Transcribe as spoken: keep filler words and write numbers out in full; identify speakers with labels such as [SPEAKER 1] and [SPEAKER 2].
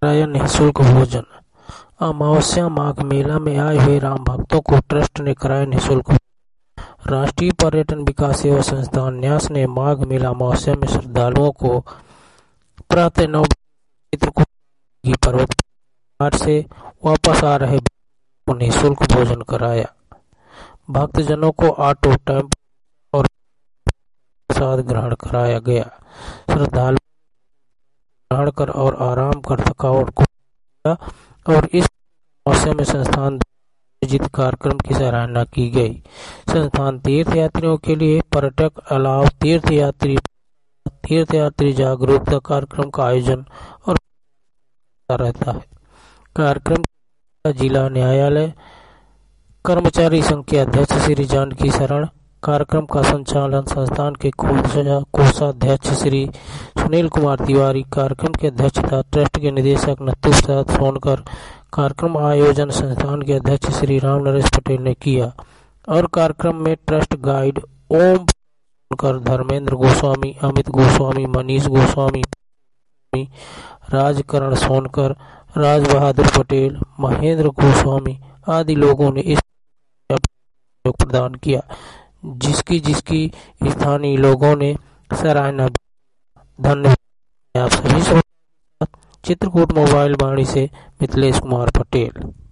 [SPEAKER 1] कराया निःशुल्क भोजन। अमावस्या माघ मेला में आए हुए राम भक्तों को ट्रस्ट ने कराया निःशुल्क। राष्ट्रीय पर्यटन विकास सेवा संस्थान न्यास ने माघ मेला अमावस्या में श्रद्धालुओं को प्रातः नौ चित्रकूट पर्वत से वापस आ रहे को निःशुल्क भोजन कराया। भक्तजनों को ऑटो, टेम्पो और प्रसाद ग्रहण कराया गया। श्रद्धालु ग्रहण कर और आराम कर थकावट को और इस अमावस्या में संस्थान आयोजित कार्यक्रम की सराहना की गई। संस्थान तीर्थ यात्रियों के लिए पर्यटक अलाव तीर्थ यात्री तीर्थ यात्री जागरूकता कार्यक्रम का आयोजन और रहता है। कार्यक्रम जिला न्यायालय कर्मचारी संघ के अध्यक्ष श्री जानकी शरण, कार्यक्रम का संचालन संस्थान के कोषाध्यक्ष श्री सुनील कुमार तिवारी, कार्यक्रम के अध्यक्षता ट्रस्ट के निदेशक नथु प्रसाद सोनकर, कार्यक्रम आयोजन संस्थान के अध्यक्ष श्री राम नरेश पटेल ने किया और कार्यक्रम में ट्रस्ट गाइड ओम सोनकर, धर्मेंद्र गोस्वामी, अमित गोस्वामी, मनीष गोस्वामी, राजकरण सोनकर, राज बहादुर पटेल, महेंद्र गोस्वामी आदि लोगों ने इस प्रदान किया, जिसकी जिसकी स्थानीय लोगों ने सराहना। धन्यवाद। आप सभी। चित्रकूट मोबाइल वाणी से मिथिलेश कुमार पटेल।